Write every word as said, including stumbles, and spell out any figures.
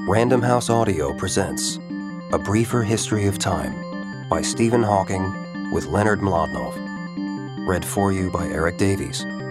Random House Audio presents A Briefer History of Time by Stephen Hawking with Leonard Mlodinow. Read for you by Eric Davies.